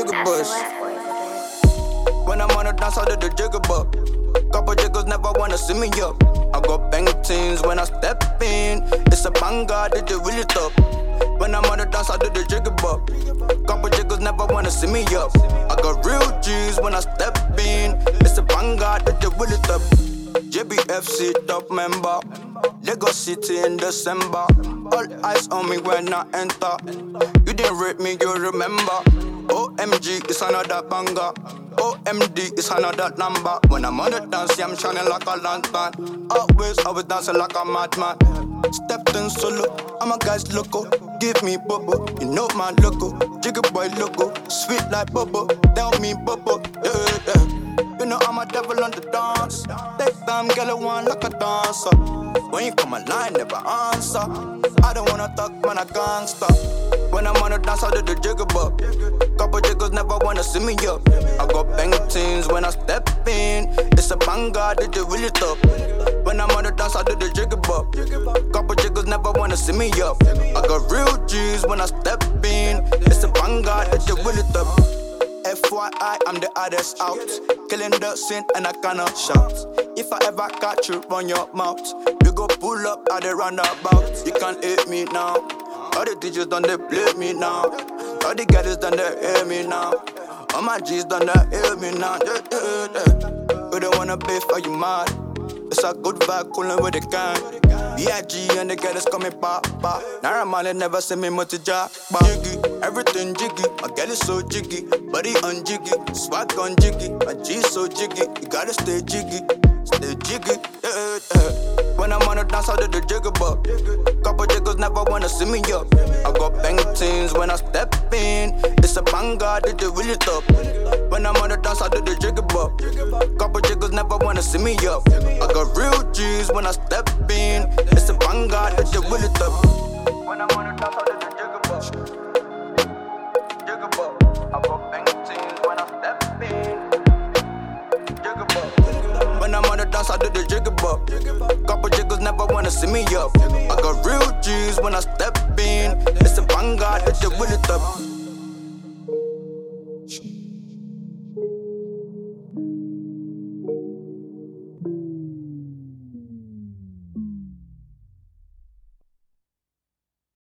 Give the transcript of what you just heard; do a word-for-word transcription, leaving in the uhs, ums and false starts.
jigger bus. When I'm on the dance, I do the jigger bus. Couple jiggers never wanna see me up. I got bang teens when I step in. It's a banger, did it really tough. When I'm on the dance, I do the jigger bop. Couple jiggers never wanna see me up. I got real G's when I step in. It's a banger, did it really tough. J B F C top member. Lagos City in December. All eyes on me when I enter. You didn't rate me, you remember. O M G is another banger. O M D is another number. When I'm on the dance, yeah, I'm shining like a lantern. Always, always dancing like a madman. Stepped in solo, I'm a guy's loco. Give me bubble, you know my loco. Jigger boy loco, sweet like bubble. Tell me bubble, yeah, yeah. You know I'm a devil on the dance. Take time, girl, I want like a dancer. When you come online, never answer. I don't wanna talk, man, I gangsta. When I'm on the dance, I do the jigger bop. Couple jiggers never wanna see me up. I got bang teens when I step in. It's a banger, did it really tough. When I'm on the dance, I do the jigger bop. Couple jiggers never wanna see me up. I got real G's when I step in. It's a banger, did it really tough. F Y I, I'm the hardest out. Killing the scene and I cannot shout. If I ever catch you, run your mouth. We go pull up at the roundabout. You can't hate me now. All the teachers done they play me now. All the guys done they hear me now. All my G's done they hear me now. Yeah, yeah, yeah. We don't wanna pay for you mad. It's a good vibe, coolin' with the gang. B I G and the guys coming pop, pop. Naira Marley never see me multi-jack. Jiggy, everything jiggy. My girl is so jiggy, body on jiggy, swag on jiggy. My G so jiggy, you gotta stay jiggy, stay jiggy. Yeah, yeah. When I'm on the dance, I do the jigger bop. Couple jiggers never wanna see me up. I got bang teens when I step in. It's a banger, did it really tough. When I'm on the dance, I do the jigger bop. Couple jiggers never wanna see me up. I got real G's when I step in. It's a banger, did it really tough. When I'm on the dance, I do the jigger bop. Jigger bop. I got bang teens when I step in. Jigger bop. When I'm on the dance, I do the jigger bop. Couple jiggers never wanna see me up. I got real G's when I step in. It's a banger, did it really tough.